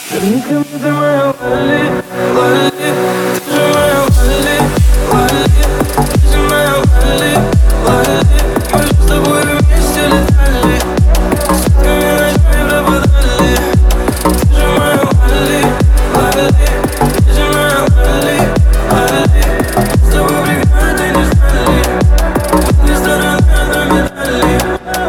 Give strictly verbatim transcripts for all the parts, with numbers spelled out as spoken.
Верни ко мне, ты моя Лали, Лали. Ты же моя Лали, Лали. Ты же моя Лали, Лали. Мы же с тобой вместе летали, сутками ночами пропадали. Ты же моя Лали, Лали. Ты же моя Лали, Лали. С тобой бригады не знали, не стороны на медали.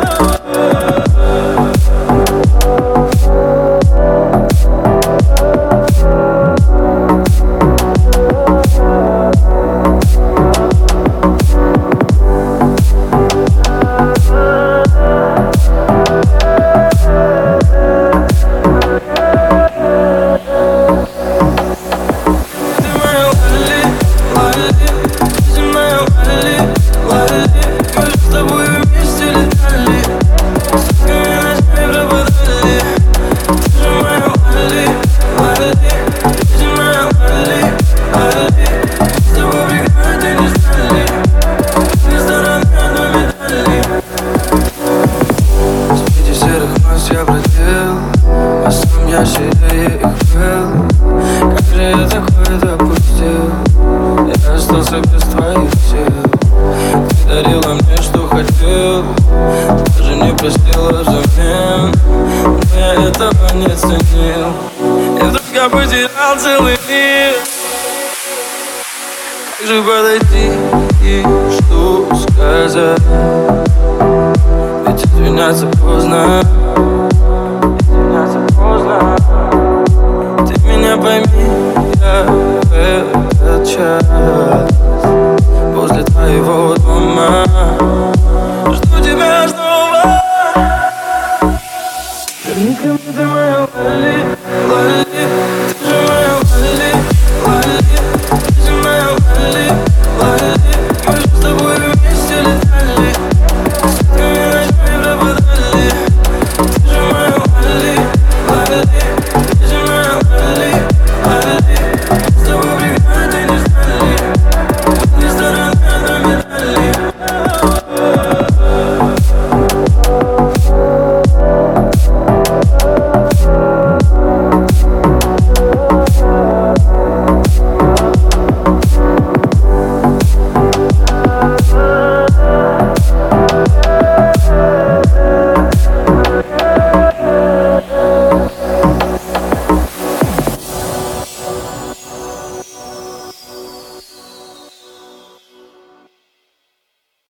Я бродил, а сам я сильнее их был. Как же я такое допустил? Я остался без твоих сил. Ты дарила мне, что хотел, даже не простила взамен. Но я этого не ценил, и вдруг я потерял целый мир. Как же подойти и что сказать? Ведь извиняться поздно.